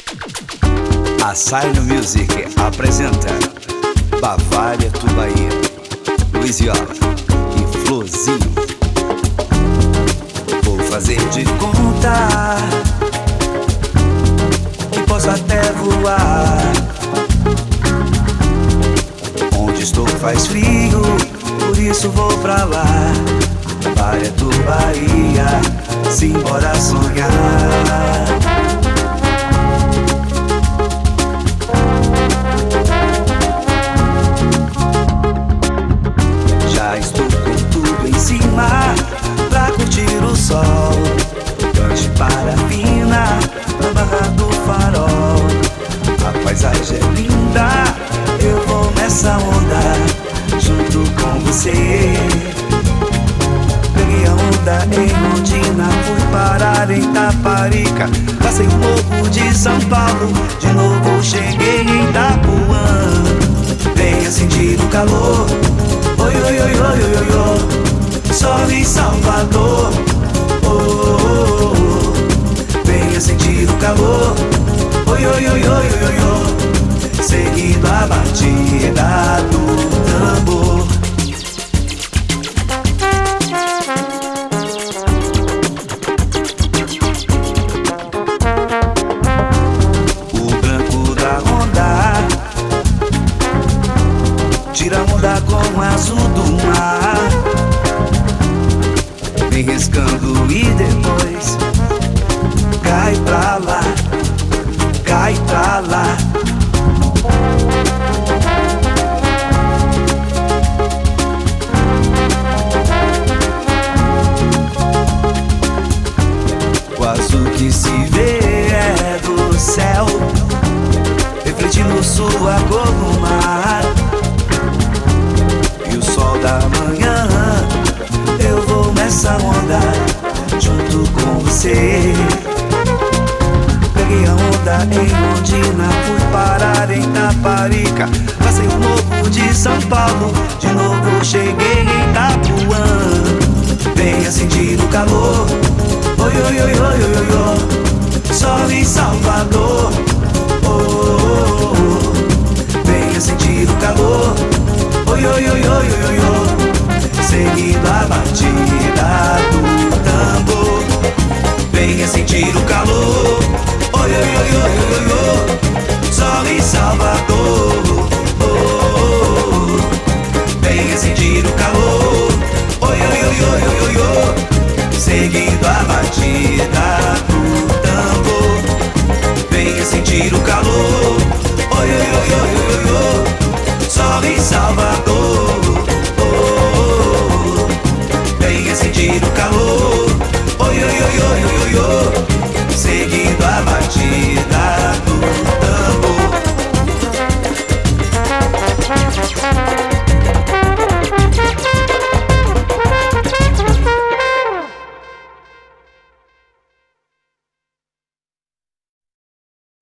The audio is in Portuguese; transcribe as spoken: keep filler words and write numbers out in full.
A Sino Music apresenta Bavária do Bahia, Luiz Viola e Florzinho. Vou fazer de conta que posso até voar. Onde estou faz frio, por isso vou pra lá. Bavária do Bahia, simbora sonhar. Pra curtir o sol, lanche parafina na barra do farol. A paisagem é linda, eu vou nessa onda junto com você. Peguei a onda em Londrina, fui parar em Taparica. Passei o morro de São Paulo, de novo cheguei em Itapuã. Venha sentir o calor, oi, oi, oi, oi, oi, oi, oi. Sol em Salvador, oh, oh, oh. Venha sentir o calor, oi, oi, oi, oi, oi, oi. Seguindo a batida do tambor. O branco da onda tira onda com o azul do mar, vem riscando e depois cai pra lá, cai pra lá. O azul que se vê é do céu, refletindo sua cor no mar. E o sol da manhã, eu vou nessa onda junto com você. Peguei a onda em Londrina, fui parar em Taparica. Passei o morro de São Paulo, de novo cheguei em Itapuã. Venha sentir o calor, oi, oi, oi, oi, oi, oi.